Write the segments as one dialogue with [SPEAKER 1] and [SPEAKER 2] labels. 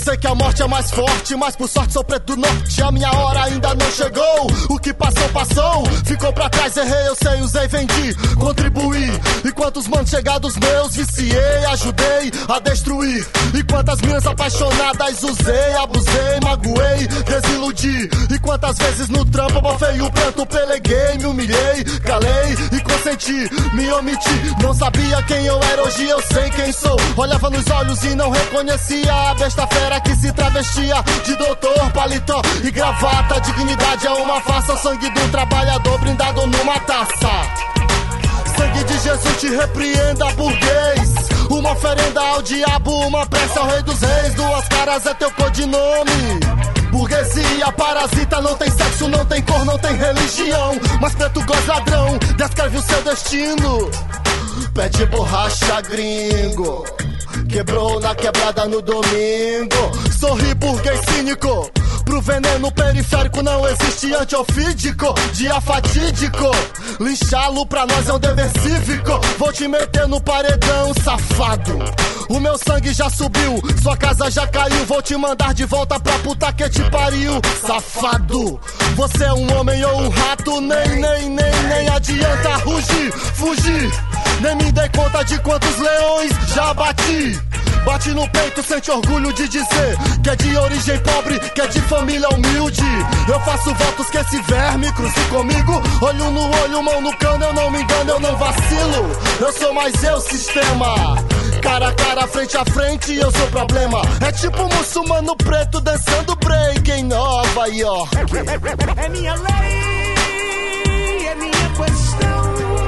[SPEAKER 1] sei que a morte é mais forte, mas por sorte sou preto do norte. A minha hora ainda não chegou. O que passou, passou. Ficou pra trás, errei, eu sei, usei, vendi, contribuí. E quantos manos chegados meus viciei, ajudei a destruir. E quantas minas apaixonadas usei, abusei, magoei, desiludi. E quantas vezes no trampo abafei o pranto, peleguei, me humilhei, calei e consenti, me omiti. Não sabia quem eu era, hoje eu sei quem sou. Olhava nos olhos e não reconhecia a besta fera que se travestia de doutor, paletó e gravata. Dignidade é uma farsa, sangue do trabalhador brindado numa taça. Sangue de Jesus te repreenda, burguês. Uma oferenda ao diabo, uma prece ao rei dos reis. Duas caras é teu codinome. Burguesia parasita, não tem sexo, não tem cor, não tem religião. Mas preto goz ladrão, descreve o seu destino. Pé de borracha gringo, quebrou na quebrada no domingo. Sorri burguês cínico, pro veneno periférico não existe antiofídico. Dia fatídico, linchá-lo pra nós é um dever cívico. Vou te meter no paredão, safado. O meu sangue já subiu, sua casa já caiu. Vou te mandar de volta pra puta que te pariu, safado. Você é um homem ou um rato, nem adianta rugir, fugir. Nem me dei conta de quantos leões já bati. Bate no peito, sente orgulho de dizer que é de origem pobre, que é de família humilde. Eu faço votos que esse verme cruze comigo. Olho no olho, mão no cano, eu não me engano, eu não vacilo. Eu sou mais eu, sistema. Cara a cara, frente a frente, eu sou problema. É tipo um muçulmano preto dançando break em Nova York.
[SPEAKER 2] É minha lei, é minha questão.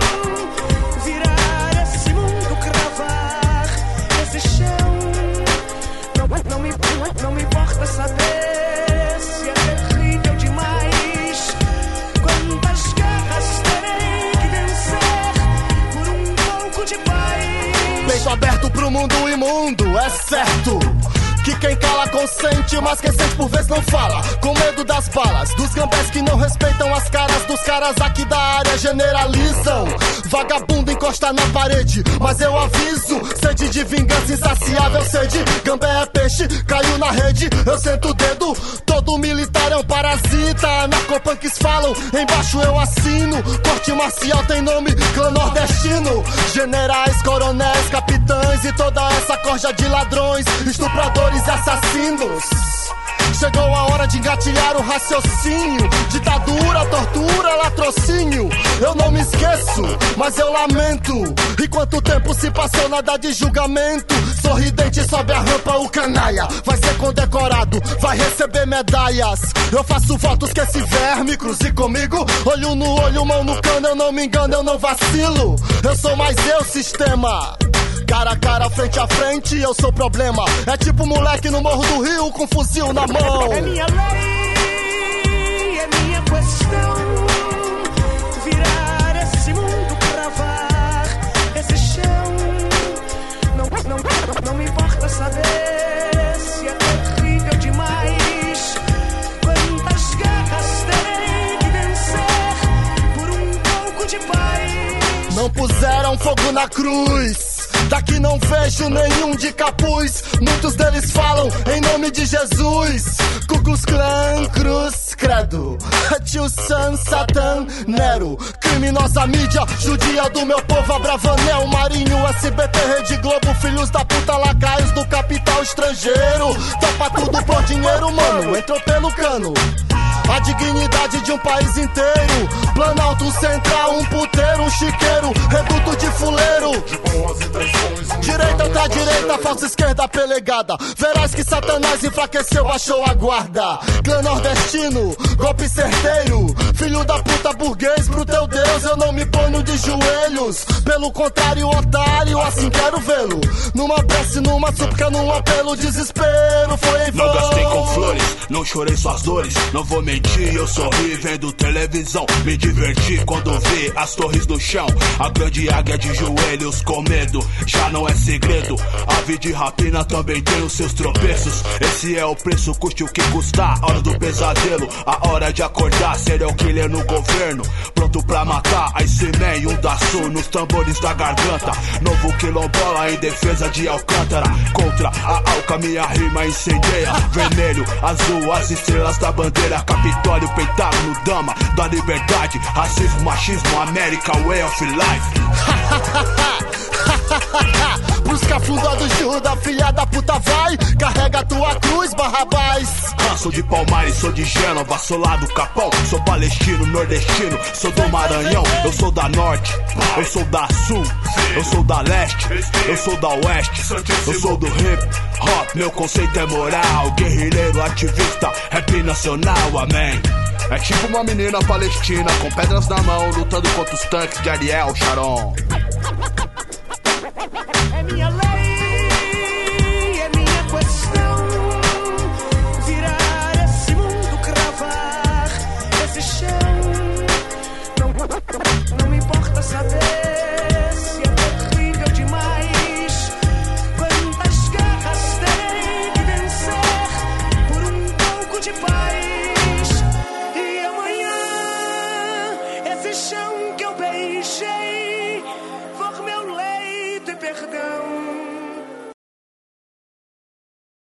[SPEAKER 2] Virar esse mundo, cravar esse chão. Não me importa saber se é terrível demais. Quantas guerras terei que vencer por um pouco de paz.
[SPEAKER 1] Peito aberto pro mundo imundo, é certo que quem cala consente, mas quem sente por vezes não fala. Com medo das balas, dos gambés que não respeitam as caras dos caras aqui da área, generalizam. Vagabundo encosta na parede, mas eu aviso. Sede de vingança insaciável, sede. Gambé é peixe, caiu na rede. Eu sento o dedo, todo militar é um parasita. Narcopunks falam, embaixo eu assino. Corte marcial tem nome, clã nordestino. Generais, coronéis, capitães e toda essa corja de ladrões, estupradores e assassinos. Chegou a hora de engatilhar o raciocínio. Ditadura, tortura, latrocínio. Eu não me esqueço, mas eu lamento. E quanto tempo se passou, nada de julgamento. Sorridente sobe a rampa, o canalha vai ser condecorado, vai receber medalhas. Eu faço votos que esse verme cruze comigo. Olho no olho, mão no cano, eu não me engano, eu não vacilo. Eu sou mais eu, sistema. Cara a cara, frente a frente, eu sou problema. É tipo moleque no Morro do Rio com fuzil na mão.
[SPEAKER 2] É minha lei, é minha questão. Virar esse mundo, cravar esse chão. Não me importa saber se é terrível demais. Quantas guerras terei que vencer por um pouco de paz.
[SPEAKER 1] Não puseram fogo na cruz, daqui não vejo nenhum de capuz. Muitos deles falam em nome de Jesus. Ku Klux Klan, cruz, credo. Tio Sam, Satan, Nero. Criminosa mídia, judia do meu povo, Abravanel, Marinho, SBT, Rede Globo. Filhos da puta, lacaios do capital estrangeiro. Topa tudo por dinheiro, mano, entrou pelo cano. A dignidade de um país inteiro. Planalto Central, um puteiro, um chiqueiro, reduto de fuleiro. Direita outra direita, falsa esquerda pelegada. Verás que Satanás enfraqueceu, baixou a guarda. Clã nordestino, golpe certeiro. Filho da puta burguês, pro teu Deus eu não me ponho de joelhos. Pelo contrário, otário, assim quero vê-lo. Numa prece, numa súplica, num apelo, desespero foi em vão.
[SPEAKER 3] Não gastei com flores, não chorei suas dores. Não vou mentir, senti, eu sorri vendo televisão. Me diverti quando vi as torres do chão. A grande águia de joelhos com medo, já não é segredo. Ave de rapina também tem os seus tropeços. Esse é o preço, custe o que custar. Hora do pesadelo, a hora de acordar. Serial killer no governo, pronto pra matar. Iceman e um Daçu nos tambores da garganta. Novo quilombola em defesa de Alcântara. Contra a Alca, minha rima incendeia. Vermelho, azul, as estrelas da bandeira. Capitólio, pentágono, dama da liberdade. Racismo, machismo, América, way of life.
[SPEAKER 1] Pros cafundados de Judas, filha da puta vai. Carrega tua cruz, Barrabás.
[SPEAKER 3] Sou de Palmares, sou de Gênova, sou lá do Capão. Sou palestino, nordestino, sou do Maranhão. Eu sou da Norte, eu sou da Sul, eu sou da Leste, eu sou da Oeste. Eu sou do hip hop, meu conceito é moral. Guerrilheiro, ativista, rap nacional, amém. É tipo uma menina palestina com pedras na mão, lutando contra os tanques de Ariel Sharon.
[SPEAKER 2] É minha lei, é minha questão. Virar esse mundo, cravar esse chão. Não me importa saber se é terrível demais. Quantas guerras terei que vencer por um pouco de paz.